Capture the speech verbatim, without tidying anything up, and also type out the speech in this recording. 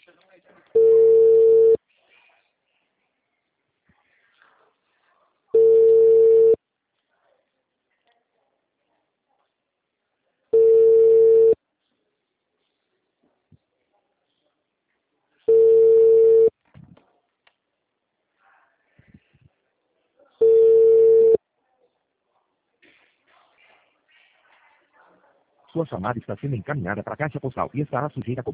Sua chamada está sendo encaminhada para a caixa postal e estará sujeita a